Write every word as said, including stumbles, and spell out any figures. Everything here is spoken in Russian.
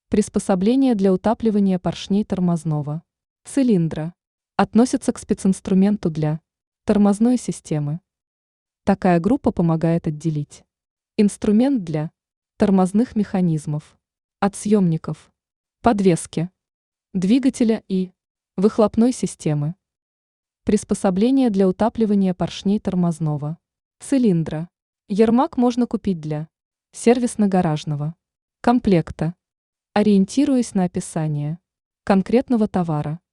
Приспособление для утапливания поршней тормозного цилиндра. Относится к специнструменту для тормозной системы. Такая группа помогает отделить инструмент для тормозных механизмов от съемников, подвески, двигателя и выхлопной системы. Приспособление для утапливания поршней тормозного цилиндра. Ермак можно купить для сервисно-гаражного комплекта, ориентируясь на описание конкретного товара.